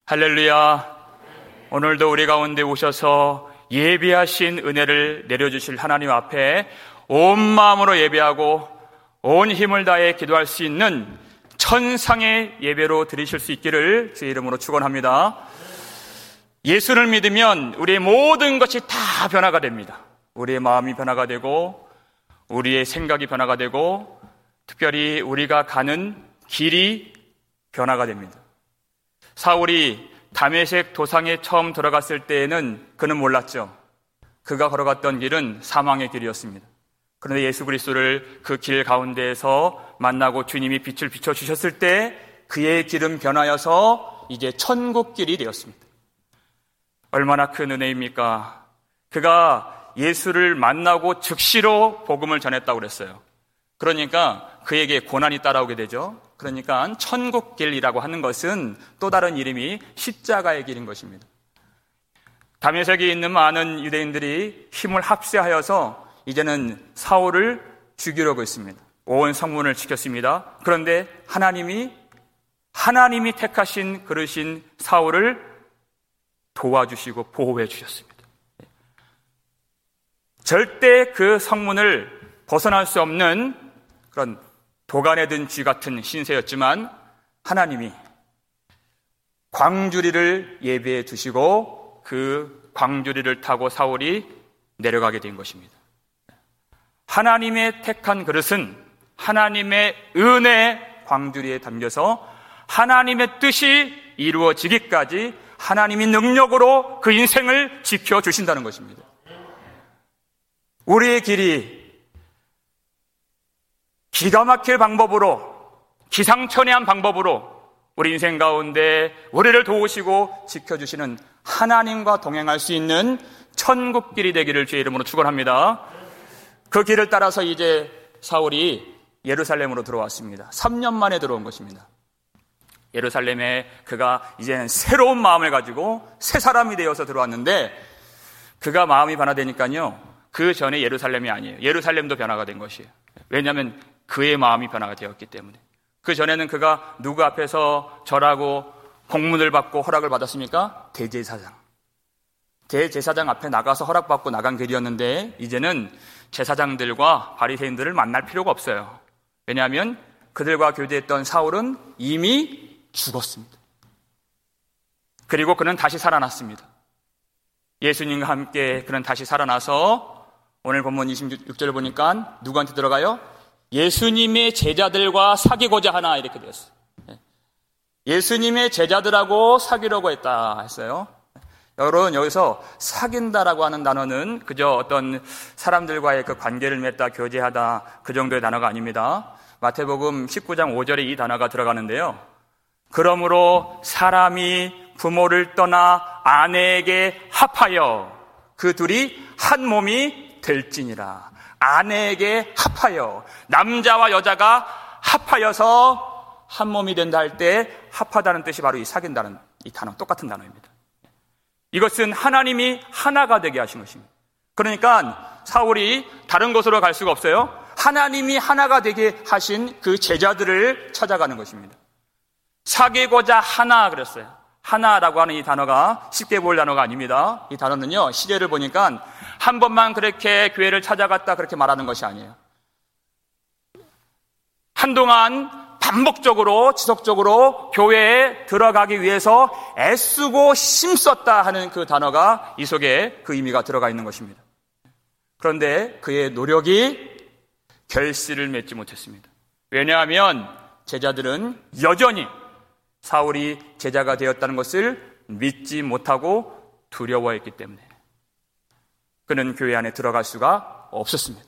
할렐루야. 오늘도 우리 가운데 오셔서 예비하신 은혜를 내려주실 하나님 앞에 온 마음으로 예배하고 온 힘을 다해 기도할 수 있는 천상의 예배로 드리실 수 있기를 주의 이름으로 축원합니다. 예수를 믿으면 우리의 모든 것이 다 변화가 됩니다. 우리의 마음이 변화가 되고 우리의 생각이 변화가 되고 특별히 우리가 가는 길이 변화가 됩니다. 사울이 다메섹 도상에 처음 들어갔을 때에는 그는 몰랐죠. 그가 걸어갔던 길은 사망의 길이었습니다. 그런데 예수 그리스도를 그 길 가운데에서 만나고 주님이 빛을 비춰주셨을 때 그의 길은 변하여서 이제 천국 길이 되었습니다. 얼마나 큰 은혜입니까? 그가 예수를 만나고 즉시로 복음을 전했다고 그랬어요. 그러니까 그에게 고난이 따라오게 되죠. 그러니까 천국길이라고 하는 것은 또 다른 이름이 십자가의 길인 것입니다. 다메섹에 있는 많은 유대인들이 힘을 합세하여서 이제는 사울을 죽이려고 했습니다. 온 성문을 지켰습니다. 그런데 하나님이 택하신 그르신 사울을 도와주시고 보호해 주셨습니다. 절대 그 성문을 벗어날 수 없는 그런 도간에 든 쥐 같은 신세였지만 하나님이 광주리를 예비해 두시고 그 광주리를 타고 사울이 내려가게 된 것입니다. 하나님의 택한 그릇은 하나님의 은혜 광주리에 담겨서 하나님의 뜻이 이루어지기까지 하나님이 능력으로 그 인생을 지켜주신다는 것입니다. 우리의 길이 기가 막힐 방법으로, 기상천외한 방법으로 우리 인생 가운데 우리를 도우시고 지켜주시는 하나님과 동행할 수 있는 천국길이 되기를 주의 이름으로 축원합니다. 그 길을 따라서 이제 사울이 예루살렘으로 들어왔습니다. 3년 만에 들어온 것입니다. 예루살렘에 그가 이제는 새로운 마음을 가지고 새 사람이 되어서 들어왔는데 그가 마음이 변화되니까요, 그 전에 예루살렘이 아니에요. 예루살렘도 변화가 된 것이에요. 왜냐하면 그의 마음이 변화가 되었기 때문에. 그 전에는 그가 누구 앞에서 절하고 공문을 받고 허락을 받았습니까? 대제사장 앞에 나가서 허락받고 나간 길이었는데 이제는 제사장들과 바리새인들을 만날 필요가 없어요. 왜냐하면 그들과 교제했던 사울은 이미 죽었습니다. 그리고 그는 다시 살아났습니다. 예수님과 함께 그는 다시 살아나서 오늘 본문 26절을 보니까 누구한테 들어가요? 예수님의 제자들과 사귀고자 하나, 이렇게 되었어요. 예수님의 제자들하고 사귀려고 했다 했어요. 여러분, 여기서 사귄다라고 하는 단어는 그저 어떤 사람들과의 그 관계를 맺다, 교제하다, 그 정도의 단어가 아닙니다. 마태복음 19장 5절에 이 단어가 들어가는데요. 그러므로 사람이 부모를 떠나 아내에게 합하여 그 둘이 한 몸이 될지니라. 아내에게 합하여, 남자와 여자가 합하여서 한 몸이 된다 할 때 합하다는 뜻이 바로 이 사귄다는 이 단어, 똑같은 단어입니다. 이것은 하나님이 하나가 되게 하신 것입니다. 그러니까 사울이 다른 곳으로 갈 수가 없어요. 하나님이 하나가 되게 하신 그 제자들을 찾아가는 것입니다. 사귀고자 하나 그랬어요. 하나라고 하는 이 단어가 쉽게 볼 단어가 아닙니다. 이 단어는요, 시제를 보니까 한 번만 그렇게 교회를 찾아갔다 그렇게 말하는 것이 아니에요. 한동안 반복적으로 지속적으로 교회에 들어가기 위해서 애쓰고 힘썼다 하는 그 단어가 이 속에 그 의미가 들어가 있는 것입니다. 그런데 그의 노력이 결실을 맺지 못했습니다. 왜냐하면 제자들은 여전히 사울이 제자가 되었다는 것을 믿지 못하고 두려워했기 때문에 그는 교회 안에 들어갈 수가 없었습니다.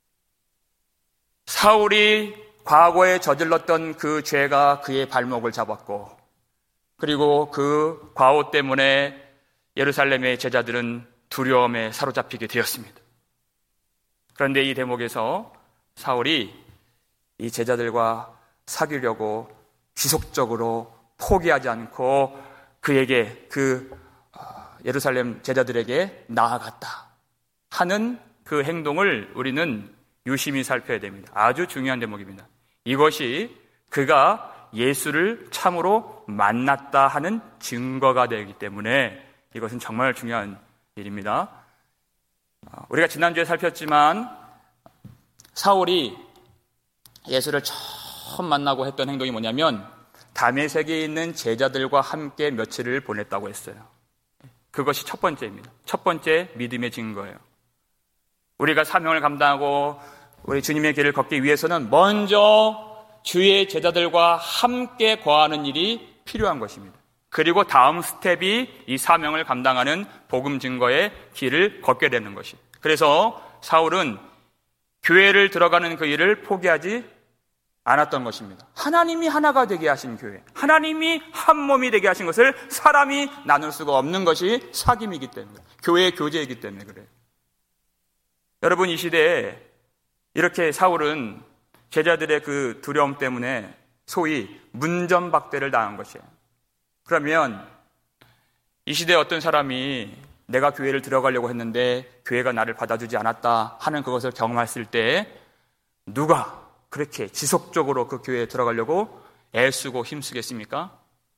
사울이 과거에 저질렀던 그 죄가 그의 발목을 잡았고, 그리고 그 과오 때문에 예루살렘의 제자들은 두려움에 사로잡히게 되었습니다. 그런데 이 대목에서 사울이 이 제자들과 사귀려고 지속적으로 포기하지 않고 그에게 예루살렘 제자들에게 나아갔다 하는 그 행동을 우리는 유심히 살펴야 됩니다. 아주 중요한 대목입니다. 이것이 그가 예수를 참으로 만났다 하는 증거가 되기 때문에 이것은 정말 중요한 일입니다. 우리가 지난주에 살폈지만 사울이 예수를 처음 만나고 했던 행동이 뭐냐면 다메섹에 있는 제자들과 함께 며칠을 보냈다고 했어요. 그것이 첫 번째입니다. 첫 번째 믿음의 증거예요. 우리가 사명을 감당하고 우리 주님의 길을 걷기 위해서는 먼저 주의 제자들과 함께 거하는 일이 필요한 것입니다. 그리고 다음 스텝이 이 사명을 감당하는 복음 증거의 길을 걷게 되는 것이에요. 그래서 사울은 교회를 들어가는 그 일을 포기하지 않았던 것입니다. 하나님이 하나가 되게 하신 교회, 하나님이 한 몸이 되게 하신 것을 사람이 나눌 수가 없는 것이 사귐이기 때문에, 교회의 교제이기 때문에 그래요. 여러분, 이 시대에 이렇게 사울은 제자들의 그 두려움 때문에 소위 문전박대를 당한 것이에요. 그러면 이 시대에 어떤 사람이 내가 교회를 들어가려고 했는데 교회가 나를 받아주지 않았다 하는 그것을 경험했을 때 누가 그렇게 지속적으로 그 교회에 들어가려고 애쓰고 힘쓰겠습니까?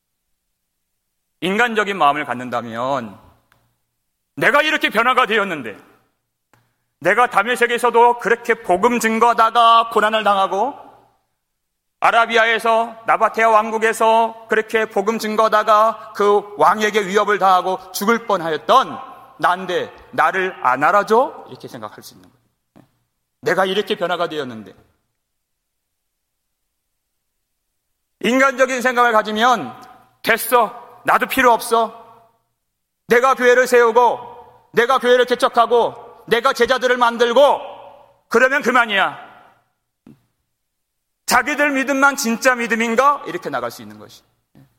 인간적인 마음을 갖는다면 내가 이렇게 변화가 되었는데, 내가 다메섹에서도 그렇게 복음 증거하다가 고난을 당하고, 아라비아에서 나바테아 왕국에서 그렇게 복음 증거하다가 그 왕에게 위협을 당하고 죽을 뻔하였던 난데 나를 안 알아줘? 이렇게 생각할 수 있는 거예요. 내가 이렇게 변화가 되었는데. 인간적인 생각을 가지면 됐어, 나도 필요 없어, 내가 교회를 세우고 내가 교회를 개척하고 내가 제자들을 만들고 그러면 그만이야, 자기들 믿음만 진짜 믿음인가? 이렇게 나갈 수 있는 것이.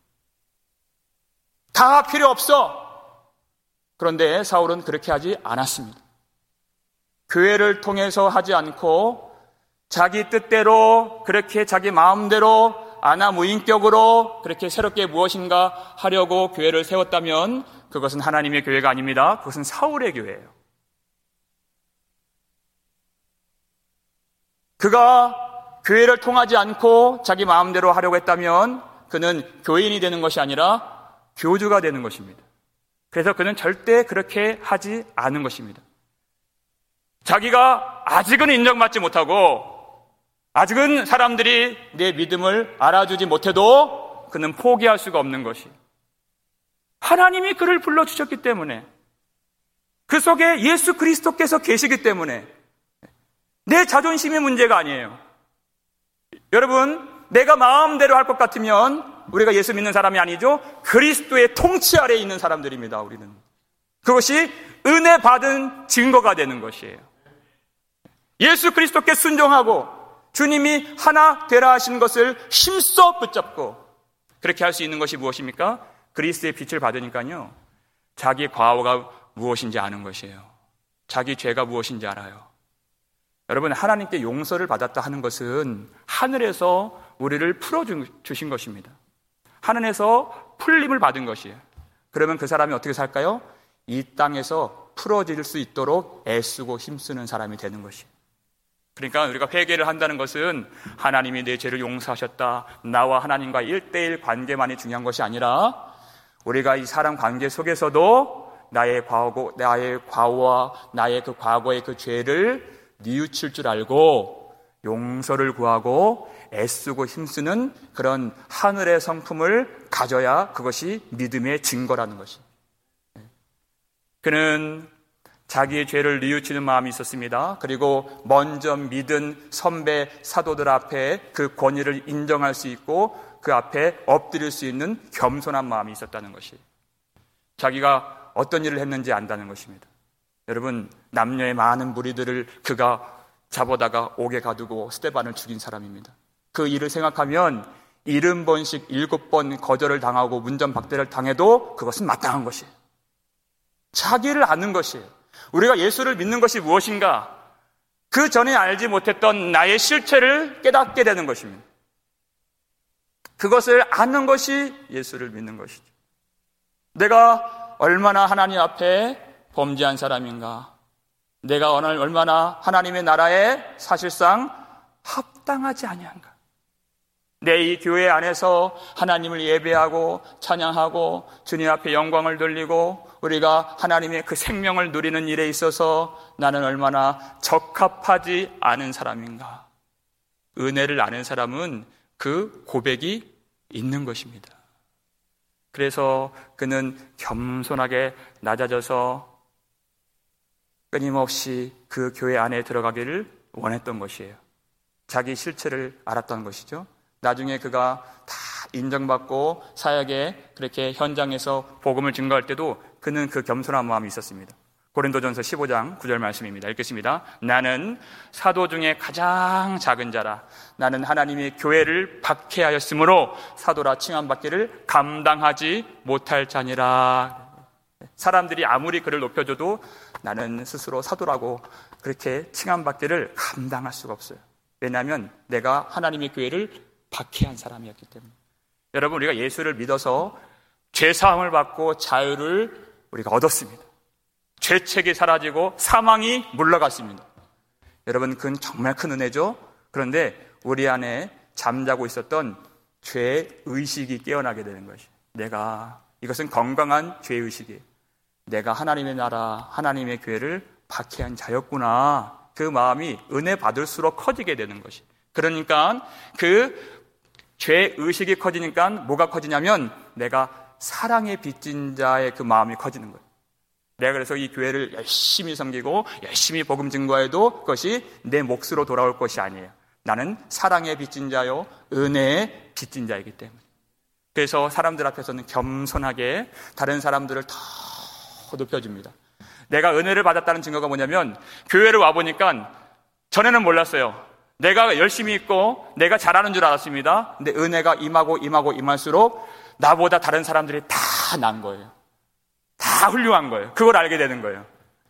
다 필요 없어. 그런데 사울은 그렇게 하지 않았습니다. 교회를 통해서 하지 않고 자기 뜻대로, 그렇게 자기 마음대로 아나무인격으로 그렇게 새롭게 무엇인가 하려고 교회를 세웠다면 그것은 하나님의 교회가 아닙니다. 그것은 사울의 교회예요. 그가 교회를 통하지 않고 자기 마음대로 하려고 했다면 그는 교인이 되는 것이 아니라 교주가 되는 것입니다. 그래서 그는 절대 그렇게 하지 않은 것입니다. 자기가 아직은 인정받지 못하고 아직은 사람들이 내 믿음을 알아주지 못해도 그는 포기할 수가 없는 것이, 하나님이 그를 불러주셨기 때문에, 그 속에 예수 그리스도께서 계시기 때문에 내 자존심의 문제가 아니에요. 여러분, 내가 마음대로 할 것 같으면 우리가 예수 믿는 사람이 아니죠. 그리스도의 통치 아래에 있는 사람들입니다. 우리는 그것이 은혜 받은 증거가 되는 것이에요. 예수 그리스도께 순종하고 주님이 하나 되라 하신 것을 힘써 붙잡고 그렇게 할 수 있는 것이 무엇입니까? 그리스도의 빛을 받으니까요, 자기 과오가 무엇인지 아는 것이에요. 자기 죄가 무엇인지 알아요. 여러분, 하나님께 용서를 받았다 하는 것은 하늘에서 우리를 풀어주신 것입니다. 하늘에서 풀림을 받은 것이에요. 그러면 그 사람이 어떻게 살까요? 이 땅에서 풀어질 수 있도록 애쓰고 힘쓰는 사람이 되는 것이에요. 그러니까 우리가 회개를 한다는 것은 하나님이 내 죄를 용서하셨다, 나와 하나님과 1:1 관계만이 중요한 것이 아니라 우리가 이 사람 관계 속에서도 나의 과오와 나의 그 과거의 그 죄를 뉘우칠 줄 알고 용서를 구하고 애쓰고 힘쓰는 그런 하늘의 성품을 가져야 그것이 믿음의 증거라는 것입니다. 그는 자기의 죄를 뉘우치는 마음이 있었습니다. 그리고 먼저 믿은 선배 사도들 앞에 그 권위를 인정할 수 있고 그 앞에 엎드릴 수 있는 겸손한 마음이 있었다는 것이, 자기가 어떤 일을 했는지 안다는 것입니다. 여러분, 남녀의 많은 무리들을 그가 잡아다가 옥에 가두고 스데반을 죽인 사람입니다. 그 일을 생각하면 70번씩 7번 거절을 당하고 문전박대를 당해도 그것은 마땅한 것이에요. 자기를 아는 것이에요. 우리가 예수를 믿는 것이 무엇인가, 그 전에 알지 못했던 나의 실체를 깨닫게 되는 것입니다. 그것을 아는 것이 예수를 믿는 것이죠. 내가 얼마나 하나님 앞에 범죄한 사람인가, 내가 얼마나 하나님의 나라에 사실상 합당하지 아니한가, 내 이 교회 안에서 하나님을 예배하고 찬양하고 주님 앞에 영광을 돌리고 우리가 하나님의 그 생명을 누리는 일에 있어서 나는 얼마나 적합하지 않은 사람인가. 은혜를 아는 사람은 그 고백이 있는 것입니다. 그래서 그는 겸손하게 낮아져서 끊임없이 그 교회 안에 들어가기를 원했던 것이에요. 자기 실체를 알았던 것이죠. 나중에 그가 다 인정받고 사역에 그렇게 현장에서 복음을 증거할 때도 그는 그 겸손한 마음이 있었습니다. 고린도전서 15장 9절 말씀입니다. 읽겠습니다. 나는 사도 중에 가장 작은 자라. 나는 하나님의 교회를 박해하였으므로 사도라 칭함받기를 감당하지 못할 자니라. 사람들이 아무리 그를 높여줘도 나는 스스로 사도라고 그렇게 칭함받기를 감당할 수가 없어요. 왜냐하면 내가 하나님의 교회를 박해한 사람이었기 때문에. 여러분, 우리가 예수를 믿어서 죄사함을 받고 자유를 우리가 얻었습니다. 죄책이 사라지고 사망이 물러갔습니다. 여러분, 그건 정말 큰 은혜죠. 그런데 우리 안에 잠자고 있었던 죄의식이 깨어나게 되는 것이, 이것은 건강한 죄의식이에요. 내가 하나님의 나라, 하나님의 교회를 박해한 자였구나. 그 마음이 은혜 받을수록 커지게 되는 것이. 그러니까 그 죄의식이 커지니까 뭐가 커지냐면 내가 사랑에 빚진 자의 그 마음이 커지는 거예요. 내가 그래서 이 교회를 열심히 섬기고 열심히 복음 증거해도 그것이 내 몫으로 돌아올 것이 아니에요. 나는 사랑에 빚진 자요, 은혜에 빚진 자이기 때문에. 그래서 사람들 앞에서는 겸손하게 다른 사람들을 더 높여줍니다. 내가 은혜를 받았다는 증거가 뭐냐면 교회를 와보니까 전에는 몰랐어요. 내가 열심히 있고 내가 잘하는 줄 알았습니다. 근데 은혜가 임할수록 나보다 다른 사람들이 다 난 거예요. 다 훌륭한 거예요. 그걸 알게 되는 거예요.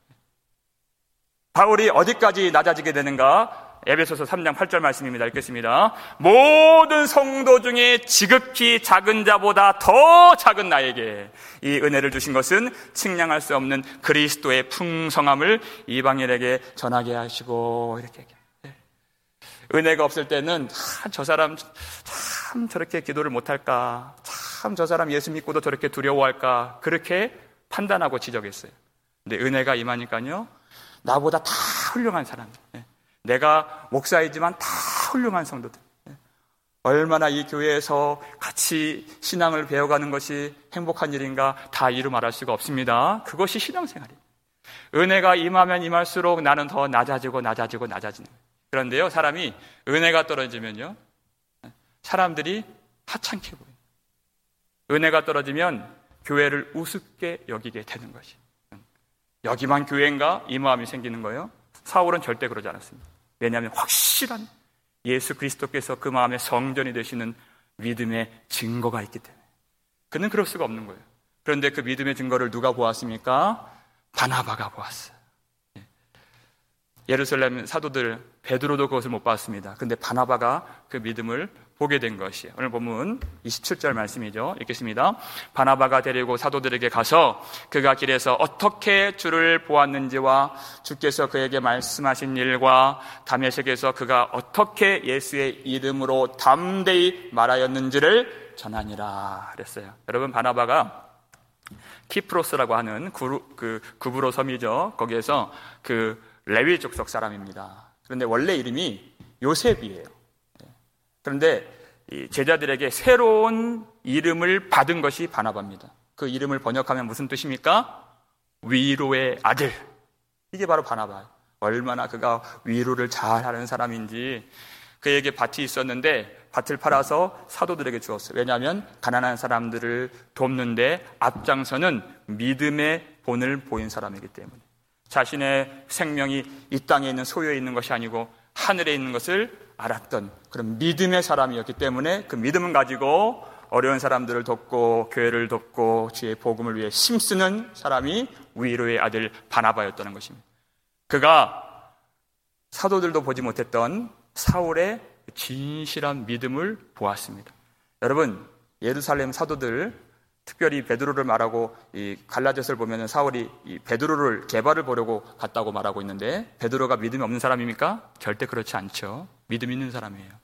바울이 어디까지 낮아지게 되는가? 에베소서 3장 8절 말씀입니다. 읽겠습니다. 모든 성도 중에 지극히 작은 자보다 더 작은 나에게 이 은혜를 주신 것은 측량할 수 없는 그리스도의 풍성함을 이방인에게 전하게 하시고, 이렇게 은혜가 없을 때는 저 사람 참 저렇게 기도를 못할까, 참 저 사람 예수 믿고도 저렇게 두려워할까, 그렇게 판단하고 지적했어요. 근데 은혜가 임하니까요, 나보다 다 훌륭한 사람들, 내가 목사이지만 다 훌륭한 성도들, 얼마나 이 교회에서 같이 신앙을 배워가는 것이 행복한 일인가 다 이루 말할 수가 없습니다. 그것이 신앙생활이에요. 은혜가 임하면 임할수록 나는 더 낮아지는 거예요. 그런데요, 사람이 은혜가 떨어지면요, 사람들이 하찮게 보여요. 은혜가 떨어지면 교회를 우습게 여기게 되는 것이. 여기만 교회인가? 이 마음이 생기는 거예요. 사울은 절대 그러지 않았습니다. 왜냐하면 확실한 예수 그리스도께서 그 마음의 성전이 되시는 믿음의 증거가 있기 때문에. 그는 그럴 수가 없는 거예요. 그런데 그 믿음의 증거를 누가 보았습니까? 바나바가 보았어요. 예루살렘 사도들 베드로도 그것을 못 봤습니다. 그런데 바나바가 그 믿음을 보게 된 것이에요. 오늘 본문 27절 말씀이죠. 읽겠습니다. 바나바가 데리고 사도들에게 가서 그가 길에서 어떻게 주를 보았는지와 주께서 그에게 말씀하신 일과 다메섹에서 그가 어떻게 예수의 이름으로 담대히 말하였는지를 전하니라 그랬어요. 여러분, 바나바가 키프로스라고 하는 구브로 섬이죠. 거기에서 레위 족속 사람입니다. 그런데 원래 이름이 요셉이에요. 그런데 이 제자들에게 새로운 이름을 받은 것이 바나바입니다. 그 이름을 번역하면 무슨 뜻입니까? 위로의 아들. 이게 바로 바나바예요. 얼마나 그가 위로를 잘하는 사람인지. 그에게 밭이 있었는데 밭을 팔아서 사도들에게 주었어요. 왜냐하면 가난한 사람들을 돕는데 앞장서는 믿음의 본을 보인 사람이기 때문에. 자신의 생명이 이 땅에 있는 소유에 있는 것이 아니고 하늘에 있는 것을 알았던 그런 믿음의 사람이었기 때문에 그 믿음을 가지고 어려운 사람들을 돕고 교회를 돕고 주의 복음을 위해 힘쓰는 사람이 위로의 아들 바나바였다는 것입니다. 그가 사도들도 보지 못했던 사울의 진실한 믿음을 보았습니다. 여러분, 예루살렘 사도들, 특별히 베드로를 말하고 이 갈라디아서를 보면 사울이 이 베드로를 개발을 보려고 갔다고 말하고 있는데, 베드로가 믿음이 없는 사람입니까? 절대 그렇지 않죠. 믿음 있는 사람이에요.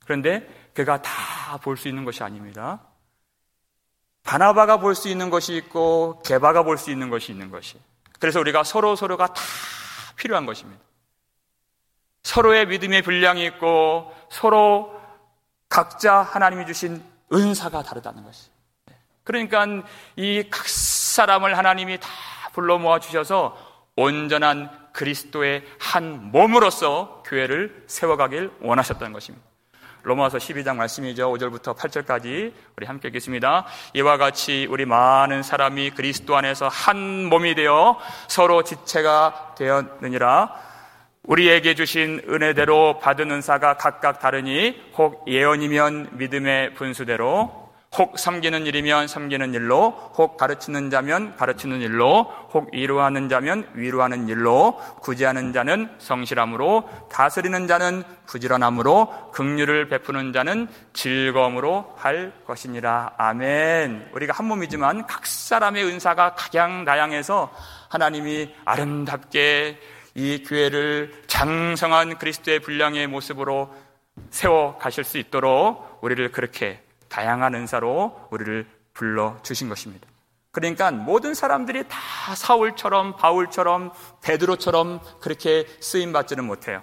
그런데 그가 다 볼 수 있는 것이 아닙니다. 바나바가 볼 수 있는 것이 있고 게바가 볼 수 있는 것이 있는 것이. 그래서 우리가 서로가 다 필요한 것입니다. 서로의 믿음의 분량이 있고 서로 각자 하나님이 주신 은사가 다르다는 것이. 그러니까 이 각 사람을 하나님이 다 불러 모아 주셔서 온전한 그리스도의 한 몸으로서 교회를 세워가길 원하셨다는 것입니다. 로마서 12장 말씀이죠. 5절부터 8절까지 우리 함께 읽겠습니다. 이와 같이 우리 많은 사람이 그리스도 안에서 한 몸이 되어 서로 지체가 되었느니라. 우리에게 주신 은혜대로 받은 은사가 각각 다르니 혹 예언이면 믿음의 분수대로, 혹 섬기는 일이면 섬기는 일로, 혹 가르치는 자면 가르치는 일로, 혹 위로하는 자면 위로하는 일로, 구제하는 자는 성실함으로, 다스리는 자는 부지런함으로, 긍휼을 베푸는 자는 즐거움으로 할 것이니라. 아멘. 우리가 한 몸이지만 각 사람의 은사가 가장 다양해서 하나님이 아름답게 이 교회를 장성한 그리스도의 분량의 모습으로 세워 가실 수 있도록 우리를 그렇게 다양한 은사로 우리를 불러주신 것입니다. 그러니까 모든 사람들이 다 사울처럼 바울처럼 베드로처럼 그렇게 쓰임받지는 못해요.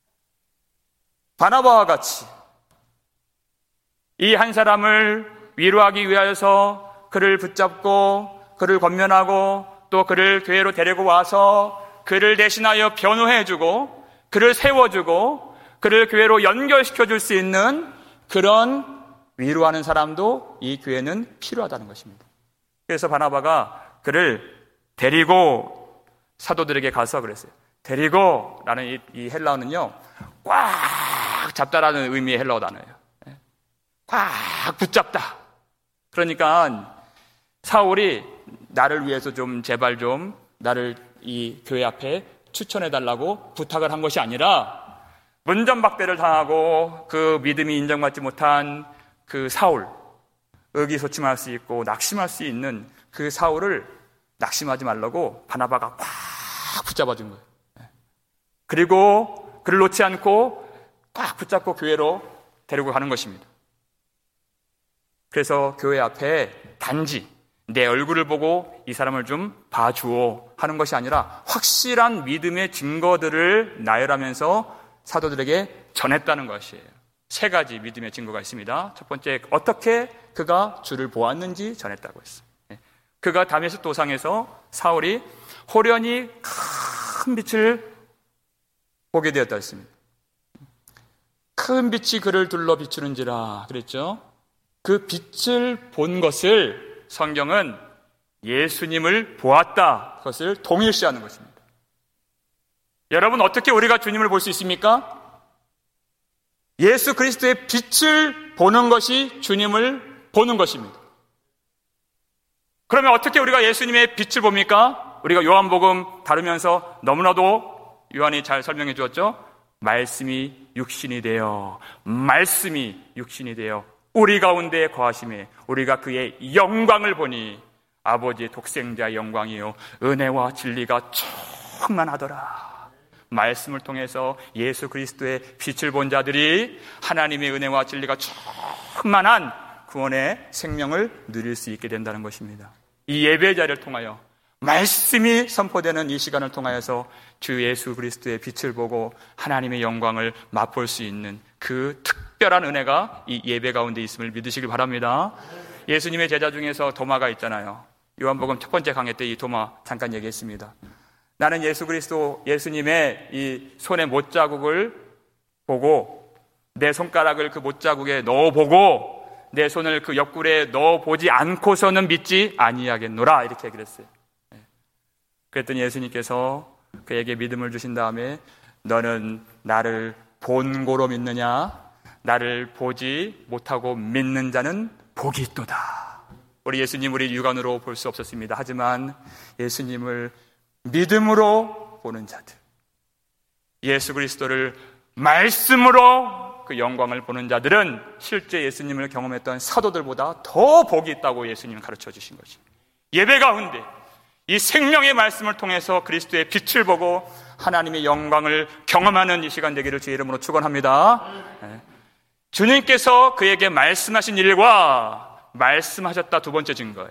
바나바와 같이 이 한 사람을 위로하기 위하여서 그를 붙잡고 그를 권면하고 또 그를 교회로 데리고 와서 그를 대신하여 변호해주고 그를 세워주고 그를 교회로 연결시켜줄 수 있는 그런 위로하는 사람도 이 교회는 필요하다는 것입니다. 그래서 바나바가 그를 데리고 사도들에게 가서 그랬어요. 데리고 라는 이 헬라어는요, 꽉 잡다라는 의미의 헬라어 단어예요. 꽉 붙잡다. 그러니까 사울이 나를 위해서 좀 제발 좀 나를 이 교회 앞에 추천해달라고 부탁을 한 것이 아니라 문전박대를 당하고 그 믿음이 인정받지 못한 그 사울, 의기소침할 수 있고 낙심할 수 있는 그 사울을 낙심하지 말라고 바나바가 꽉 붙잡아준 거예요. 그리고 그를 놓지 않고 꽉 붙잡고 교회로 데리고 가는 것입니다. 그래서 교회 앞에 단지 내 얼굴을 보고 이 사람을 좀 봐주오 하는 것이 아니라 확실한 믿음의 증거들을 나열하면서 사도들에게 전했다는 것이에요. 세 가지 믿음의 증거가 있습니다. 첫 번째, 어떻게 그가 주를 보았는지 전했다고 했어요. 그가 다메섹 도상에서 사울이 호련히 큰 빛을 보게 되었다 했습니다. 큰 빛이 그를 둘러 비추는지라 그랬죠. 그 빛을 본 것을 성경은 예수님을 보았다, 그것을 동일시하는 것입니다. 여러분, 어떻게 우리가 주님을 볼 수 있습니까? 예수 그리스도의 빛을 보는 것이 주님을 보는 것입니다. 그러면 어떻게 우리가 예수님의 빛을 봅니까? 우리가 요한복음 다루면서 너무나도 요한이 잘 설명해 주었죠. 말씀이 육신이 되어 우리 가운데 거하심에 우리가 그의 영광을 보니 아버지의 독생자의 영광이요 은혜와 진리가 충만하더라. 말씀을 통해서 예수 그리스도의 빛을 본 자들이 하나님의 은혜와 진리가 충만한 구원의 생명을 누릴 수 있게 된다는 것입니다. 이 예배 자리를 통하여 말씀이 선포되는 이 시간을 통하여서 주 예수 그리스도의 빛을 보고 하나님의 영광을 맛볼 수 있는 그 특별한 은혜가 이 예배 가운데 있음을 믿으시길 바랍니다. 예수님의 제자 중에서 도마가 있잖아요. 요한복음 첫 번째 강의 때 이 도마 잠깐 얘기했습니다. 나는 예수 그리스도 예수님의 이 손의 못자국을 보고 내 손가락을 그 못자국에 넣어보고 내 손을 그 옆구리에 넣어보지 않고서는 믿지 아니하겠노라, 이렇게 얘기를 했어요. 그랬더니 예수님께서 그에게 믿음을 주신 다음에 너는 나를 본고로 믿느냐? 나를 보지 못하고 믿는 자는 복이 있도다. 우리 예수님 우리 육안으로 볼 수 없었습니다. 하지만 예수님을 믿음으로 보는 자들, 예수 그리스도를 말씀으로 그 영광을 보는 자들은 실제 예수님을 경험했던 사도들보다 더 복이 있다고 예수님은 가르쳐 주신 것입니다. 예배 가운데 이 생명의 말씀을 통해서 그리스도의 빛을 보고 하나님의 영광을 경험하는 이 시간 되기를 주의 이름으로 축원합니다. 주님께서 그에게 말씀하신 일과 말씀하셨다 두 번째 증거예요.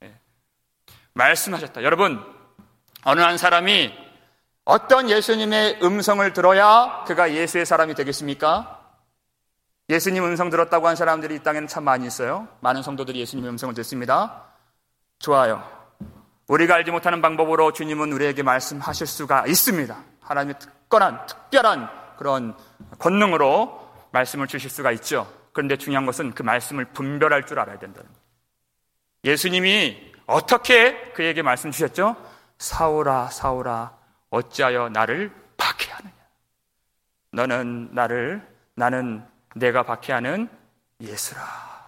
말씀하셨다. 여러분, 어느 한 사람이 어떤 예수님의 음성을 들어야 그가 예수의 사람이 되겠습니까? 예수님 음성 들었다고 한 사람들이 이 땅에는 참 많이 있어요. 많은 성도들이 예수님의 음성을 듣습니다. 좋아요. 우리가 알지 못하는 방법으로 주님은 우리에게 말씀하실 수가 있습니다. 하나님의 특별한 그런 권능으로 말씀을 주실 수가 있죠. 그런데 중요한 것은 그 말씀을 분별할 줄 알아야 된다는 거예요. 예수님이 어떻게 그에게 말씀 주셨죠? 사울아, 사울아, 어찌하여 나를 박해하느냐? 너는 나는 내가 박해하는 예수라.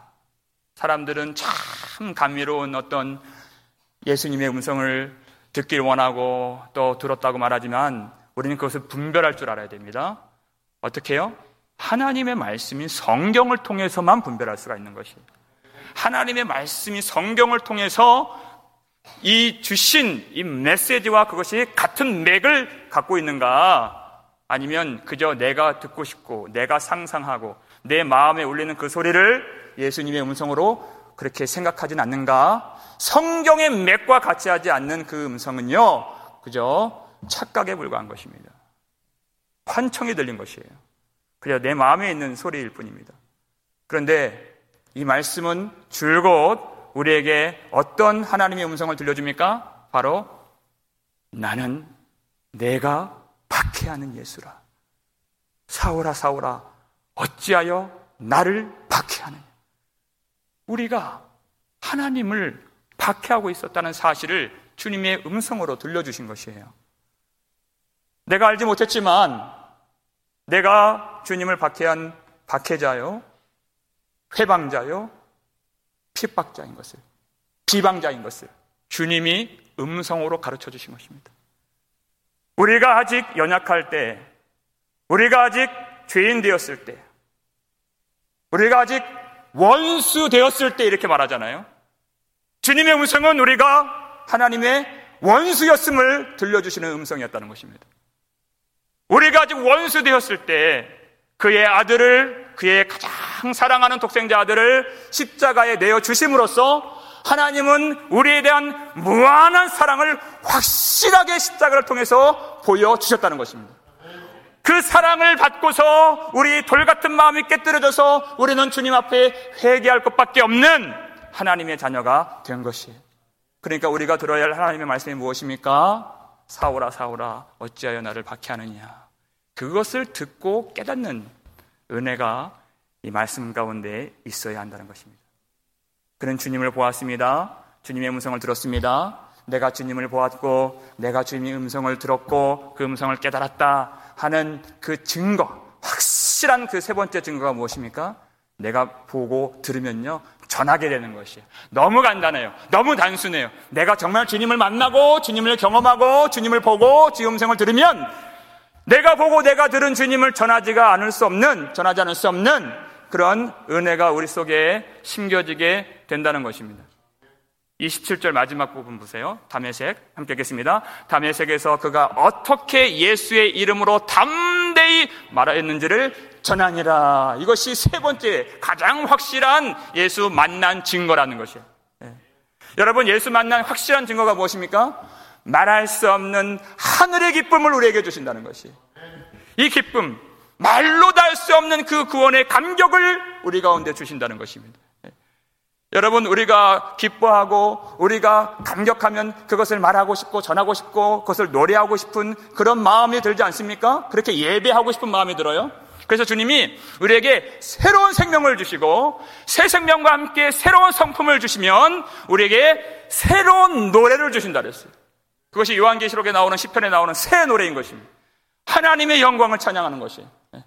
사람들은 참 감미로운 어떤 예수님의 음성을 듣길 원하고 또 들었다고 말하지만 우리는 그것을 분별할 줄 알아야 됩니다. 어떻게 해요? 하나님의 말씀인 성경을 통해서만 분별할 수가 있는 것이에요. 하나님의 말씀이 성경을 통해서 이 주신 이 메시지와 그것이 같은 맥을 갖고 있는가, 아니면 그저 내가 듣고 싶고 내가 상상하고 내 마음에 울리는 그 소리를 예수님의 음성으로 그렇게 생각하진 않는가. 성경의 맥과 같이 하지 않는 그 음성은요, 그저 착각에 불과한 것입니다. 환청이 들린 것이에요. 그저 내 마음에 있는 소리일 뿐입니다. 그런데 이 말씀은 줄곧 우리에게 어떤 하나님의 음성을 들려줍니까? 바로 나는 내가 박해하는 예수라. 사울아, 사울아, 어찌하여 나를 박해하느냐? 우리가 하나님을 박해하고 있었다는 사실을 주님의 음성으로 들려주신 것이에요. 내가 알지 못했지만 내가 주님을 박해한 박해자요, 회방자요, 핍박자인 것을, 비방자인 것을 주님이 음성으로 가르쳐 주신 것입니다. 우리가 아직 연약할 때, 우리가 아직 죄인 되었을 때, 우리가 아직 원수 되었을 때 이렇게 말하잖아요. 주님의 음성은 우리가 하나님의 원수였음을 들려주시는 음성이었다는 것입니다. 우리가 아직 원수 되었을 때 그의 아들을, 그의 가장 사랑하는 독생자 아들을 십자가에 내어주심으로써 하나님은 우리에 대한 무한한 사랑을 확실하게 십자가를 통해서 보여주셨다는 것입니다. 그 사랑을 받고서 우리 돌같은 마음이 깨뜨려져서 우리는 주님 앞에 회개할 것밖에 없는 하나님의 자녀가 된 것이에요. 그러니까 우리가 들어야 할 하나님의 말씀이 무엇입니까? 사울아, 사울아, 어찌하여 나를 박해하느냐? 그것을 듣고 깨닫는 은혜가 이 말씀 가운데 있어야 한다는 것입니다. 그는 주님을 보았습니다. 주님의 음성을 들었습니다. 내가 주님을 보았고 내가 주님의 음성을 들었고 그 음성을 깨달았다 하는 그 증거, 확실한 그 세 번째 증거가 무엇입니까? 내가 보고 들으면요, 전하게 되는 것이에요. 너무 간단해요. 너무 단순해요. 내가 정말 주님을 만나고 주님을 경험하고 주님을 보고 주의 음성을 들으면 내가 보고 내가 들은 주님을 전하지 않을 수 없는 그런 은혜가 우리 속에 심겨지게 된다는 것입니다. 27절 마지막 부분 보세요. 다메섹, 함께 읽겠습니다. 다메섹에서 그가 어떻게 예수의 이름으로 담대히 말하였는지를 전하니라. 이것이 세 번째 가장 확실한 예수 만난 증거라는 것이에요. 여러분, 예수 만난 확실한 증거가 무엇입니까? 말할 수 없는 하늘의 기쁨을 우리에게 주신다는 것이, 이 기쁨, 말로 다 할 수 없는 그 구원의 감격을 우리 가운데 주신다는 것입니다. 여러분, 우리가 기뻐하고 우리가 감격하면 그것을 말하고 싶고 전하고 싶고 그것을 노래하고 싶은 그런 마음이 들지 않습니까? 그렇게 예배하고 싶은 마음이 들어요. 그래서 주님이 우리에게 새로운 생명을 주시고 새 생명과 함께 새로운 성품을 주시면 우리에게 새로운 노래를 주신다 그랬어요. 그것이 요한계시록에 나오는 시편에 나오는 새 노래인 것입니다. 하나님의 영광을 찬양하는 것이에요.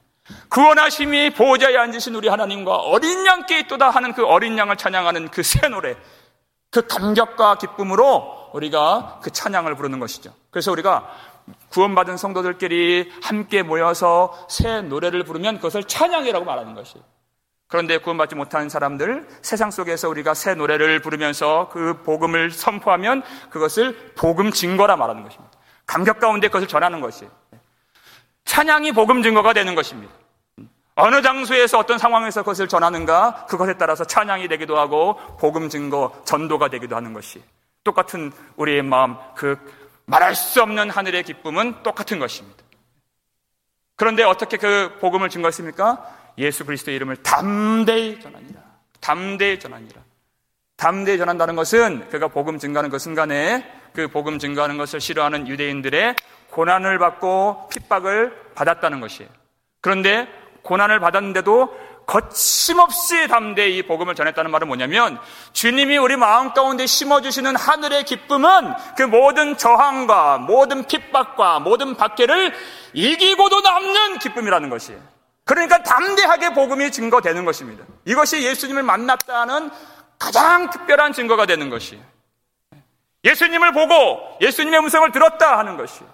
구원하심이 보호자에 앉으신 우리 하나님과 어린 양께 있도다 하는 그 어린 양을 찬양하는 그 새 노래, 그 감격과 기쁨으로 우리가 그 찬양을 부르는 것이죠. 그래서 우리가 구원받은 성도들끼리 함께 모여서 새 노래를 부르면 그것을 찬양이라고 말하는 것이에요. 그런데 구원받지 못한 사람들, 세상 속에서 우리가 새 노래를 부르면서 그 복음을 선포하면 그것을 복음 증거라 말하는 것입니다. 감격 가운데 그것을 전하는 것이에요. 찬양이 복음 증거가 되는 것입니다. 어느 장소에서 어떤 상황에서 그것을 전하는가, 그것에 따라서 찬양이 되기도 하고 복음 증거, 전도가 되기도 하는 것이 똑같은 우리의 마음, 그 말할 수 없는 하늘의 기쁨은 똑같은 것입니다. 그런데 어떻게 그 복음을 증거했습니까? 예수 그리스도의 이름을 담대히 전하니라. 담대히 전하니라. 담대히 전한다는 것은 그가 복음 증거하는 그 순간에 그 복음 증거하는 것을 싫어하는 유대인들의 고난을 받고 핍박을 받았다는 것이에요. 그런데 고난을 받았는데도 거침없이 담대히 복음을 전했다는 말은 뭐냐면, 주님이 우리 마음 가운데 심어주시는 하늘의 기쁨은 그 모든 저항과 모든 핍박과 모든 박해를 이기고도 남는 기쁨이라는 것이에요. 그러니까 담대하게 복음이 증거되는 것입니다. 이것이 예수님을 만났다는 가장 특별한 증거가 되는 것이에요. 예수님을 보고 예수님의 음성을 들었다 하는 것이에요.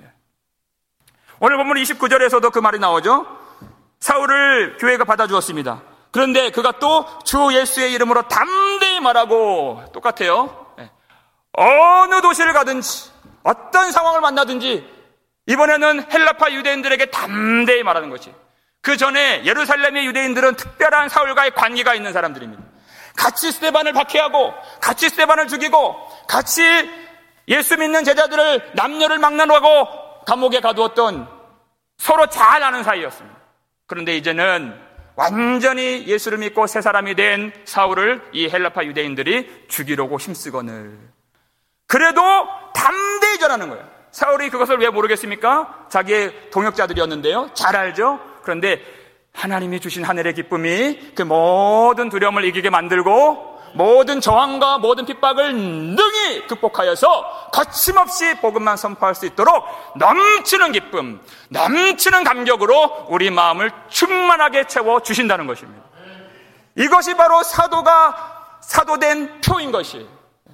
오늘 본문 29절에서도 그 말이 나오죠. 사울을 교회가 받아주었습니다. 그런데 그가 또 주 예수의 이름으로 담대히 말하고, 똑같아요. 어느 도시를 가든지 어떤 상황을 만나든지 이번에는 헬라파 유대인들에게 담대히 말하는 것이, 그 전에 예루살렘의 유대인들은 특별한 사울과의 관계가 있는 사람들입니다. 같이 스데반을 박해하고 같이 스데반을 죽이고 같이 예수 믿는 제자들을 남녀를 막론하고 감옥에 가두었던 서로 잘 아는 사이였습니다. 그런데 이제는 완전히 예수를 믿고 새 사람이 된 사울을 이 헬라파 유대인들이 죽이려고 힘쓰거늘, 그래도 담대히 전하는 거예요. 사울이 그것을 왜 모르겠습니까? 자기의 동역자들이었는데요. 잘 알죠? 그런데 하나님이 주신 하늘의 기쁨이 그 모든 두려움을 이기게 만들고 모든 저항과 모든 핍박을 능히 극복하여서 거침없이 복음만 선포할 수 있도록 넘치는 기쁨, 넘치는 감격으로 우리 마음을 충만하게 채워주신다는 것입니다. 이것이 바로 사도가 사도된 표인 것이에요.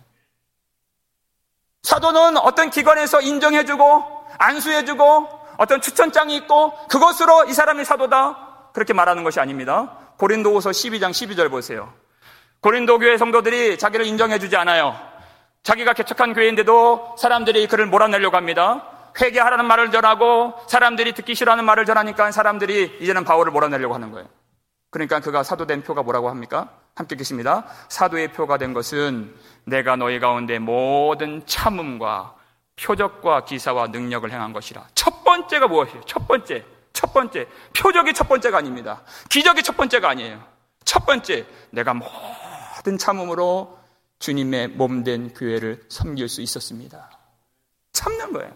사도는 어떤 기관에서 인정해주고 안수해주고 어떤 추천장이 있고 그것으로 이 사람이 사도다 그렇게 말하는 것이 아닙니다. 고린도후서 12장 12절 보세요. 고린도 교회 성도들이 자기를 인정해주지 않아요. 자기가 개척한 교회인데도 사람들이 그를 몰아내려고 합니다. 회개하라는 말을 전하고 사람들이 듣기 싫어하는 말을 전하니까 사람들이 이제는 바울을 몰아내려고 하는 거예요. 그러니까 그가 사도된 표가 뭐라고 합니까? 함께 계십니다. 사도의 표가 된 것은 내가 너희 가운데 모든 참음과 표적과 기사와 능력을 행한 것이라. 첫 번째가 무엇이에요? 첫 번째. 표적이 첫 번째가 아닙니다. 기적이 첫 번째가 아니에요. 첫 번째, 내가 모든 참음으로 주님의 몸된 교회를 섬길 수 있었습니다. 참는 거예요.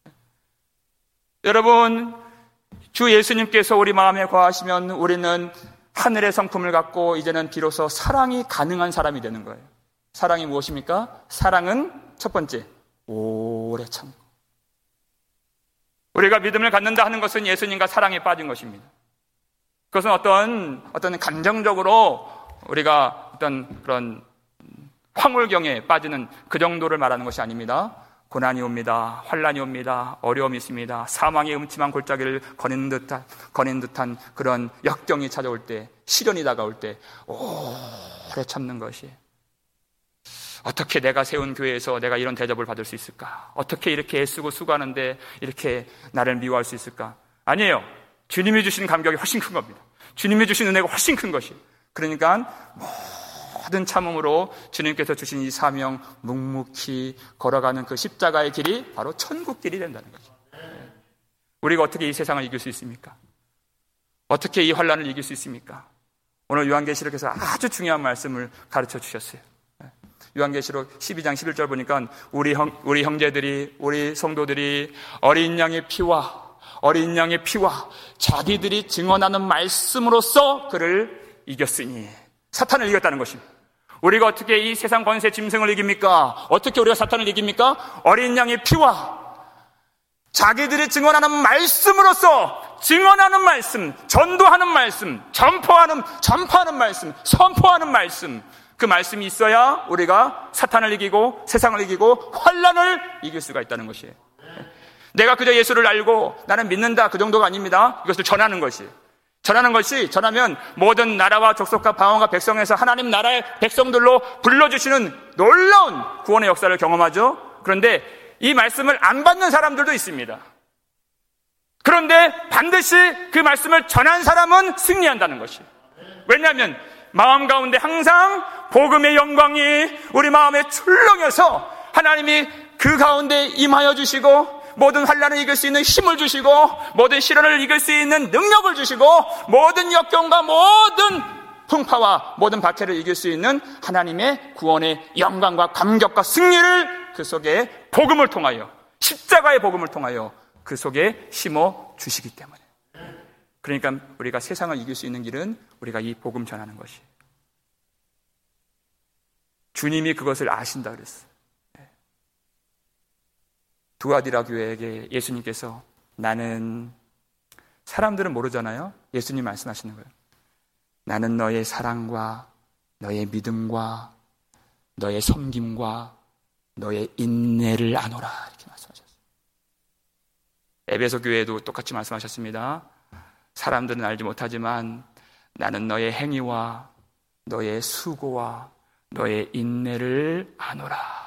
여러분, 주 예수님께서 우리 마음에 거하시면 우리는 하늘의 성품을 갖고 이제는 비로소 사랑이 가능한 사람이 되는 거예요. 사랑이 무엇입니까? 사랑은 첫 번째, 오래 참고. 우리가 믿음을 갖는다 하는 것은 예수님과 사랑에 빠진 것입니다. 그것은 어떤 감정적으로 우리가 어떤 그런 황홀경에 빠지는 그 정도를 말하는 것이 아닙니다. 고난이 옵니다. 환난이 옵니다. 어려움이 있습니다. 사망의 음침한 골짜기를 거닌 듯한 그런 역경이 찾아올 때, 시련이 다가올 때 오래 참는 것이, 어떻게 내가 세운 교회에서 내가 이런 대접을 받을 수 있을까? 어떻게 이렇게 애쓰고 수고하는데 이렇게 나를 미워할 수 있을까? 아니에요. 주님이 주신 감격이 훨씬 큰 겁니다. 주님이 주신 은혜가 훨씬 큰 것이. 그러니까 모든 참음으로 주님께서 주신 이 사명 묵묵히 걸어가는 그 십자가의 길이 바로 천국 길이 된다는 거죠. 우리가 어떻게 이 세상을 이길 수 있습니까? 어떻게 이 환난을 이길 수 있습니까? 오늘 요한계시록에서 아주 중요한 말씀을 가르쳐 주셨어요. 요한계시록 12장 11절 보니까 우리 형제들이, 우리 성도들이 어린 양의 피와 자기들이 증언하는 말씀으로써 그를 이겼으니, 사탄을 이겼다는 것입니다. 우리가 어떻게 이 세상 권세 짐승을 이깁니까? 어떻게 우리가 사탄을 이깁니까? 어린 양의 피와 자기들이 증언하는 말씀으로써, 증언하는 말씀, 전도하는 말씀, 전파하는 말씀, 선포하는 말씀, 그 말씀이 있어야 우리가 사탄을 이기고 세상을 이기고 환난을 이길 수가 있다는 것이에요. 내가 그저 예수를 알고 나는 믿는다, 그 정도가 아닙니다. 이것을 전하는 전하면 모든 나라와 족속과 방언과 백성에서 하나님 나라의 백성들로 불러주시는 놀라운 구원의 역사를 경험하죠. 그런데 이 말씀을 안 받는 사람들도 있습니다. 그런데 반드시 그 말씀을 전한 사람은 승리한다는 것이에요. 왜냐하면 마음 가운데 항상 복음의 영광이 우리 마음에 출렁여서 하나님이 그 가운데 임하여 주시고 모든 환난을 이길 수 있는 힘을 주시고 모든 시련을 이길 수 있는 능력을 주시고 모든 역경과 모든 풍파와 모든 박해를 이길 수 있는 하나님의 구원의 영광과 감격과 승리를 그 속에 복음을 통하여 십자가의 복음을 통하여 그 속에 심어 주시기 때문에, 그러니까 우리가 세상을 이길 수 있는 길은 우리가 이 복음 전하는 것이에요. 주님이 그것을 아신다 그랬어요. 두아디라 교회에게 예수님께서, 나는, 사람들은 모르잖아요. 예수님 말씀하시는 거예요. 나는 너의 사랑과 너의 믿음과 너의 섬김과 너의 인내를 아노라, 이렇게 말씀하셨어요. 에베소 교회에도 똑같이 말씀하셨습니다. 사람들은 알지 못하지만 나는 너의 행위와 너의 수고와 너의 인내를 아노라.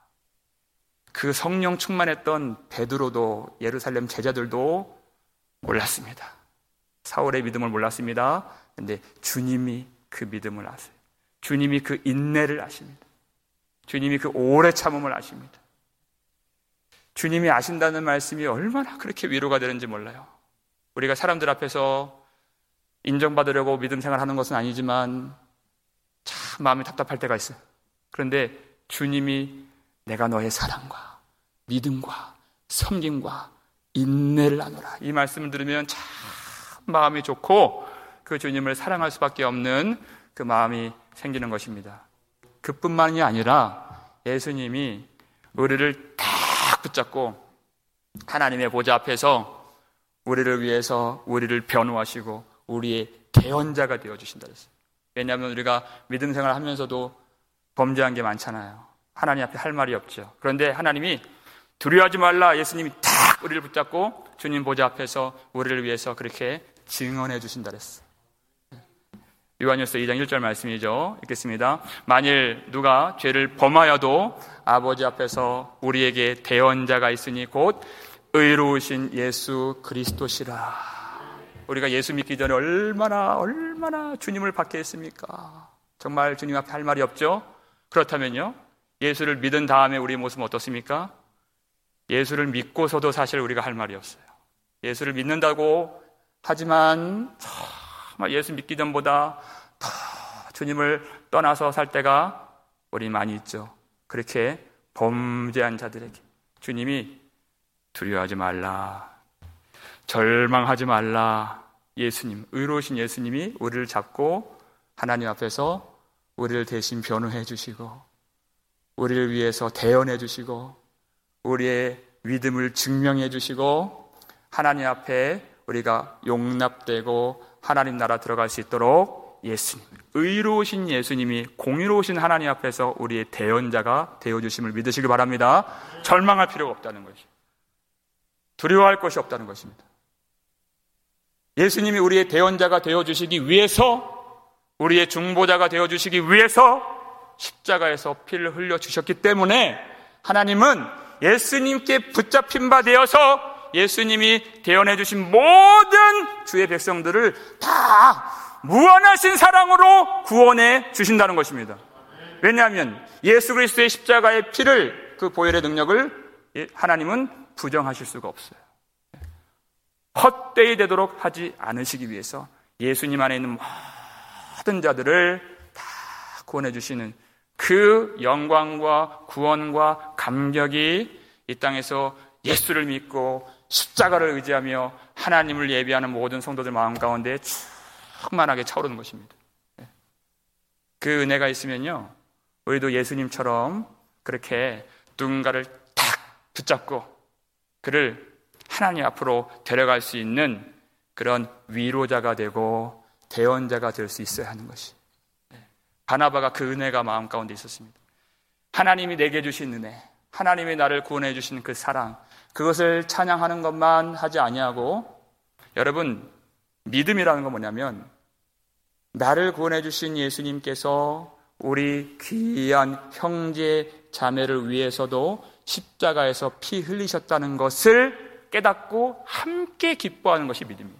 그 성령 충만했던 베드로도, 예루살렘 제자들도 몰랐습니다. 사울의 믿음을 몰랐습니다. 그런데 주님이 그 믿음을 아세요. 주님이 그 인내를 아십니다. 주님이 그 오래 참음을 아십니다. 주님이 아신다는 말씀이 얼마나 그렇게 위로가 되는지 몰라요. 우리가 사람들 앞에서 인정받으려고 믿음 생활하는 것은 아니지만 참 마음이 답답할 때가 있어요. 그런데 주님이 내가 너의 사랑과 믿음과 섬김과 인내를 나누라, 이 말씀을 들으면 참 마음이 좋고 그 주님을 사랑할 수밖에 없는 그 마음이 생기는 것입니다. 그뿐만이 아니라 예수님이 우리를 딱 붙잡고 하나님의 보좌 앞에서 우리를 위해서 우리를 변호하시고 우리의 대언자가 되어주신다 그랬어요. 왜냐하면 우리가 믿음 생활하면서도 범죄한 게 많잖아요. 하나님 앞에 할 말이 없죠. 그런데 하나님이 두려워하지 말라, 예수님이 딱 우리를 붙잡고 주님 보좌 앞에서 우리를 위해서 그렇게 증언해 주신다 그랬어요. 요한일서 2장 1절 말씀이죠. 읽겠습니다. 만일 누가 죄를 범하여도 아버지 앞에서 우리에게 대언자가 있으니 곧 의로우신 예수 그리스도시라. 우리가 예수 믿기 전에 얼마나 주님을 박해했습니까? 정말 주님 앞에 할 말이 없죠? 그렇다면요, 예수를 믿은 다음에 우리의 모습은 어떻습니까? 예수를 믿고서도 사실 우리가 할 말이 없어요. 예수를 믿는다고 하지만 정말 예수 믿기 전보다 더 주님을 떠나서 살 때가 우리 많이 있죠. 그렇게 범죄한 자들에게 주님이 두려워하지 말라, 절망하지 말라, 예수님, 의로우신 예수님이 우리를 잡고 하나님 앞에서 우리를 대신 변호해 주시고 우리를 위해서 대언해 주시고 우리의 믿음을 증명해 주시고 하나님 앞에 우리가 용납되고 하나님 나라 들어갈 수 있도록 예수님, 의로우신 예수님이 공의로우신 하나님 앞에서 우리의 대언자가 되어주심을 믿으시기 바랍니다. 절망할 필요가 없다는 것이죠. 두려워할 것이 없다는 것입니다. 예수님이 우리의 대언자가 되어주시기 위해서, 우리의 중보자가 되어주시기 위해서 십자가에서 피를 흘려주셨기 때문에 하나님은 예수님께 붙잡힌 바 되어서 예수님이 대언해 주신 모든 주의 백성들을 다 무한하신 사랑으로 구원해 주신다는 것입니다. 왜냐하면 예수 그리스도의 십자가의 피를, 그 보혈의 능력을 하나님은 부정하실 수가 없어요. 헛되이 되도록 하지 않으시기 위해서 예수님 안에 있는 모든 자들을 다 구원해 주시는 그 영광과 구원과 감격이 이 땅에서 예수를 믿고 십자가를 의지하며 하나님을 예비하는 모든 성도들 마음 가운데 충만하게 차오르는 것입니다. 그 은혜가 있으면요, 우리도 예수님처럼 그렇게 누군가를 탁 붙잡고 그를 하나님 앞으로 데려갈 수 있는 그런 위로자가 되고 대언자가 될 수 있어야 하는 것이, 바나바가 그 은혜가 마음 가운데 있었습니다. 하나님이 내게 주신 은혜, 하나님이 나를 구원해 주신 그 사랑, 그것을 찬양하는 것만 하지 아니하고, 여러분, 믿음이라는 건 뭐냐면 나를 구원해 주신 예수님께서 우리 귀한 형제 자매를 위해서도 십자가에서 피 흘리셨다는 것을 깨닫고 함께 기뻐하는 것이 믿음이에요.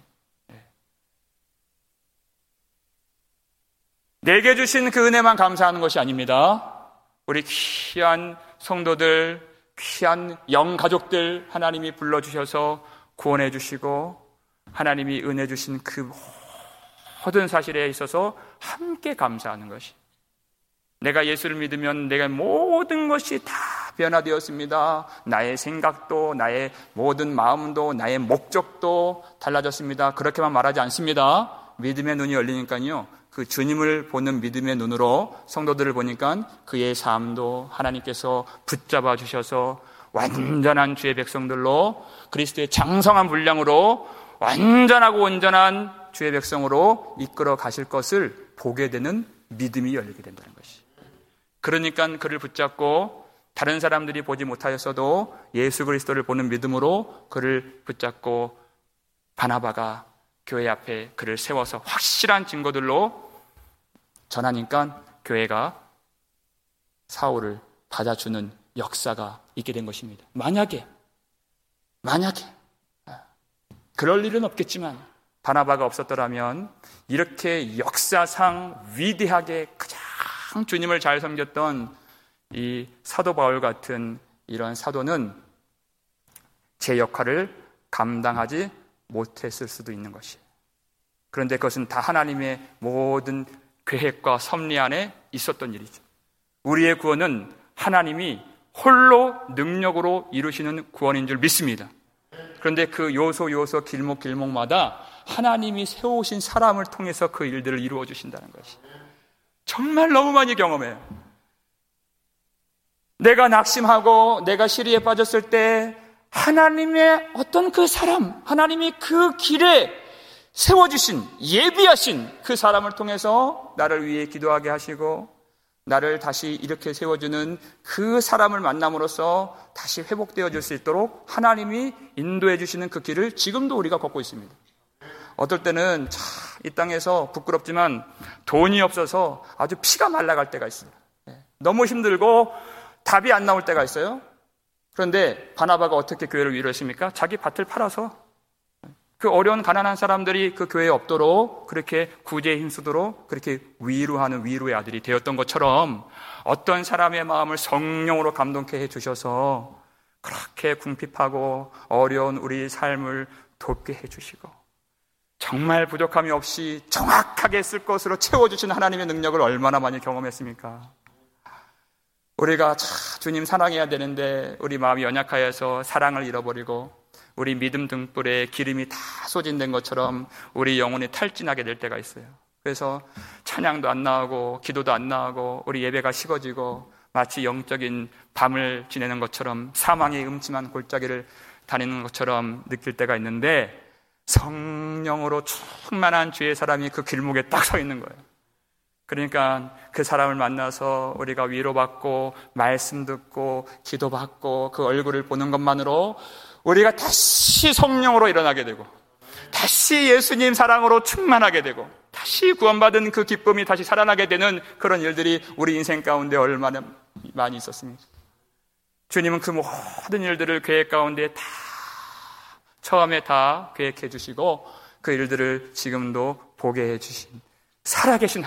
내게 주신 그 은혜만 감사하는 것이 아닙니다. 우리 귀한 성도들, 귀한 영가족들 하나님이 불러주셔서 구원해 주시고 하나님이 은혜 주신 그 모든 사실에 있어서 함께 감사하는 것이, 내가 예수를 믿으면 내가 모든 것이 다 변화되었습니다. 나의 생각도, 나의 모든 마음도, 나의 목적도 달라졌습니다. 그렇게만 말하지 않습니다. 믿음의 눈이 열리니까요, 그 주님을 보는 믿음의 눈으로 성도들을 보니까 그의 삶도 하나님께서 붙잡아 주셔서 완전한 주의 백성들로, 그리스도의 장성한 분량으로 완전하고 온전한 주의 백성으로 이끌어 가실 것을 보게 되는 믿음이 열리게 된다는 것이. 그러니까 그를 붙잡고 다른 사람들이 보지 못하였어도 예수 그리스도를 보는 믿음으로 그를 붙잡고 바나바가 교회 앞에 그를 세워서 확실한 증거들로 전하니까 교회가 사울을 받아주는 역사가 있게 된 것입니다. 만약에 그럴 일은 없겠지만 바나바가 없었더라면 이렇게 역사상 위대하게 가장 주님을 잘 섬겼던 이 사도 바울 같은 이런 사도는 제 역할을 감당하지 못했을 수도 있는 것이에요. 그런데 그것은 다 하나님의 모든 계획과 섭리 안에 있었던 일이죠. 우리의 구원은 하나님이 홀로 능력으로 이루시는 구원인 줄 믿습니다. 그런데 그 요소 길목마다 하나님이 세우신 사람을 통해서 그 일들을 이루어 주신다는 것이 정말 너무 많이 경험해요. 내가 낙심하고 내가 시리에 빠졌을 때 하나님의 어떤 그 사람, 하나님이 그 길에 세워주신, 예비하신 그 사람을 통해서 나를 위해 기도하게 하시고 나를 다시 이렇게 세워주는 그 사람을 만남으로써 다시 회복되어질 수 있도록 하나님이 인도해 주시는 그 길을 지금도 우리가 걷고 있습니다. 어떨 때는 이 땅에서 부끄럽지만 돈이 없어서 아주 피가 말라갈 때가 있어요. 너무 힘들고 답이 안 나올 때가 있어요. 그런데 바나바가 어떻게 교회를 위로했습니까? 자기 밭을 팔아서 그 어려운 가난한 사람들이 그 교회에 없도록 그렇게 구제에 힘쓰도록 그렇게 위로하는 위로의 아들이 되었던 것처럼 어떤 사람의 마음을 성령으로 감동케 해주셔서 그렇게 궁핍하고 어려운 우리 삶을 돕게 해주시고 정말 부족함이 없이 정확하게 쓸 것으로 채워주신 하나님의 능력을 얼마나 많이 경험했습니까? 우리가 주님 사랑해야 되는데 우리 마음이 연약하여서 사랑을 잃어버리고 우리 믿음 등불에 기름이 다 소진된 것처럼 우리 영혼이 탈진하게 될 때가 있어요. 그래서 찬양도 안 나오고 기도도 안 나오고 우리 예배가 식어지고 마치 영적인 밤을 지내는 것처럼 사망의 음침한 골짜기를 다니는 것처럼 느낄 때가 있는데 성령으로 충만한 주의 사람이 그 길목에 딱 서 있는 거예요. 그러니까 그 사람을 만나서 우리가 위로받고 말씀 듣고 기도받고 그 얼굴을 보는 것만으로 우리가 다시 성령으로 일어나게 되고 다시 예수님 사랑으로 충만하게 되고 다시 구원받은 그 기쁨이 다시 살아나게 되는 그런 일들이 우리 인생 가운데 얼마나 많이 있었습니까? 주님은 그 모든 일들을 계획 가운데 다 처음에 다 계획해 주시고 그 일들을 지금도 보게 해 주신 살아계신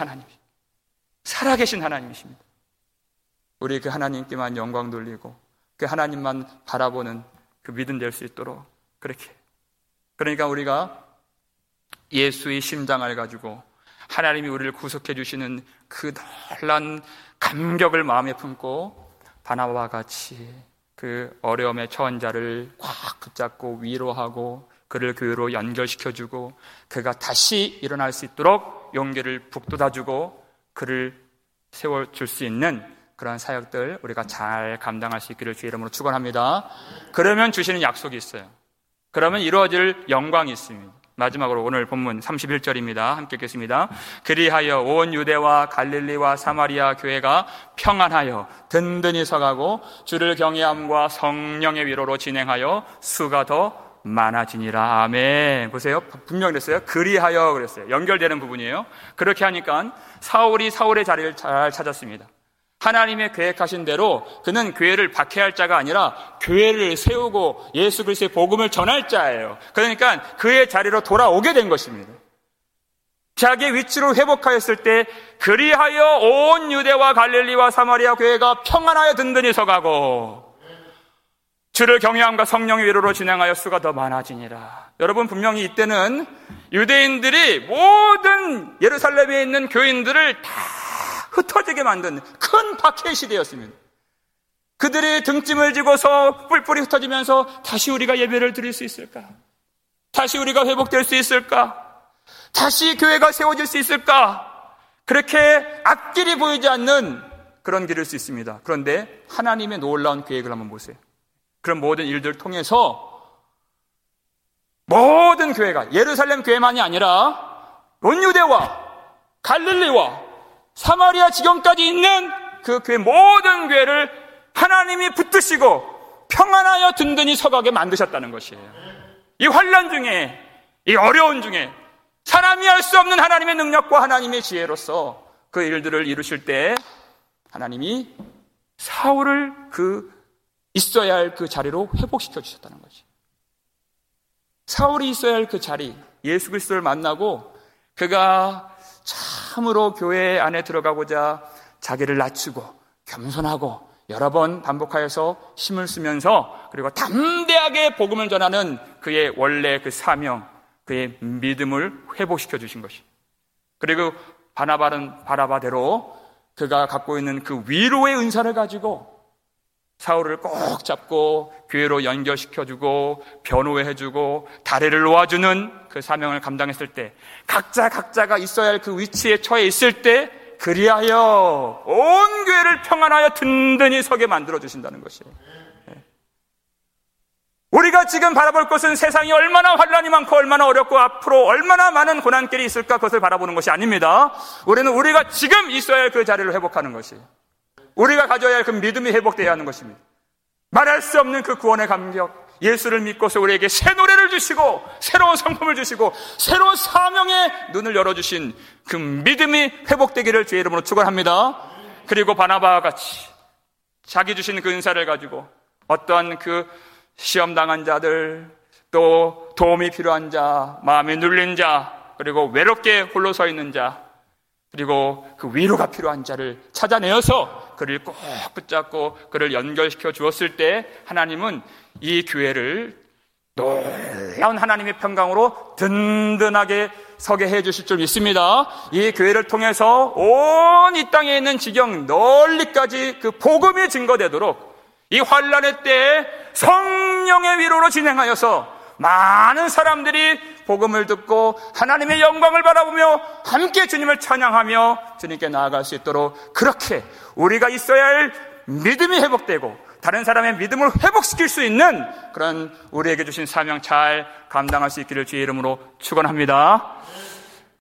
하나님이십니다. 우리 그 하나님께만 영광 돌리고 그 하나님만 바라보는 그 믿음 될 수 있도록 그렇게. 그러니까 우리가 예수의 심장을 가지고 하나님이 우리를 구속해 주시는 그 놀란 감격을 마음에 품고 바나바와 같이 그 어려움에 처한 자를 꽉 붙잡고 위로하고 그를 교회로 연결시켜주고 그가 다시 일어날 수 있도록 용기를 북돋아주고 그를 세워줄 수 있는 그런 사역들 우리가 잘 감당할 수 있기를 주의 이름으로 축원합니다. 그러면 주시는 약속이 있어요. 그러면 이루어질 영광이 있습니다. 마지막으로 오늘 본문 31절입니다. 함께 읽겠습니다. 그리하여 온 유대와 갈릴리와 사마리아 교회가 평안하여 든든히 서가고 주를 경외함과 성령의 위로로 진행하여 수가 더 많아지니라. 아멘. 보세요. 분명히 그랬어요. 그리하여 그랬어요. 연결되는 부분이에요. 그렇게 하니까 사울이 사울의 자리를 잘 찾았습니다. 하나님의 계획하신 대로 그는 교회를 박해할 자가 아니라 교회를 세우고 예수 그리스도의 복음을 전할 자예요. 그러니까 그의 자리로 돌아오게 된 것입니다. 자기의 위치로 회복하였을 때 그리하여 온 유대와 갈릴리와 사마리아 교회가 평안하여 든든히 서가고 주를 경외함과 성령의 위로로 진행하여 수가 더 많아지니라. 여러분, 분명히 이때는 유대인들이 모든 예루살렘에 있는 교인들을 다 흩어지게 만든 큰 박해 시대였습니다. 그들이 등짐을 지고서 뿔뿔이 흩어지면서 다시 우리가 예배를 드릴 수 있을까? 다시 우리가 회복될 수 있을까? 다시 교회가 세워질 수 있을까? 그렇게 앞길이 보이지 않는 그런 길일 수 있습니다. 그런데 하나님의 놀라운 계획을 한번 보세요. 그런 모든 일들을 통해서 모든 교회가, 예루살렘 교회만이 아니라 온 유대와 갈릴리와 사마리아 지경까지 있는 그 교회, 모든 교회를 하나님이 붙드시고 평안하여 든든히 서가게 만드셨다는 것이에요. 이 환난 중에, 이 어려운 중에 사람이 할 수 없는 하나님의 능력과 하나님의 지혜로서 그 일들을 이루실 때 하나님이 사울을 있어야 할 그 자리로 회복시켜 주셨다는 거지. 사울이 있어야 할 그 자리, 예수 그리스도를 만나고 그가 참으로 교회 안에 들어가고자 자기를 낮추고 겸손하고 여러 번 반복하여서 힘을 쓰면서 그리고 담대하게 복음을 전하는 그의 원래 그 사명, 그의 믿음을 회복시켜 주신 것이. 그리고 바나바는 바나바대로 그가 갖고 있는 그 위로의 은사를 가지고 사울을 꼭 잡고 교회로 연결시켜주고 변호해주고 다리를 놓아주는 그 사명을 감당했을 때 각자가 있어야 할 그 위치에 처해 있을 때 그리하여 온 교회를 평안하여 든든히 서게 만들어주신다는 것이에요. 우리가 지금 바라볼 것은 세상이 얼마나 환난이 많고 얼마나 어렵고 앞으로 얼마나 많은 고난길이 있을까 그것을 바라보는 것이 아닙니다. 우리는 우리가 지금 있어야 할 그 자리를 회복하는 것이에요. 우리가 가져야 할 그 믿음이 회복되어야 하는 것입니다. 말할 수 없는 그 구원의 감격, 예수를 믿고서 우리에게 새 노래를 주시고 새로운 성품을 주시고 새로운 사명의 눈을 열어주신 그 믿음이 회복되기를 주의 이름으로 축원합니다. 그리고 바나바와 같이 자기 주신 그 은사를 가지고 어떠한 그 시험당한 자들, 또 도움이 필요한 자, 마음이 눌린 자, 그리고 외롭게 홀로 서 있는 자, 그리고 그 위로가 필요한 자를 찾아내어서 그를 꼭 붙잡고 그를 연결시켜 주었을 때 하나님은 이 교회를 놀라운 하나님의 평강으로 든든하게 서게 해 주실 줄 믿습니다. 이 교회를 통해서 온 이 땅에 있는 지경 널리까지 그 복음이 증거되도록 이 환난의 때에 성령의 위로로 진행하여서 많은 사람들이 복음을 듣고 하나님의 영광을 바라보며 함께 주님을 찬양하며 주님께 나아갈 수 있도록 그렇게 우리가 있어야 할 믿음이 회복되고 다른 사람의 믿음을 회복시킬 수 있는 그런 우리에게 주신 사명 잘 감당할 수 있기를 주의 이름으로 축원합니다.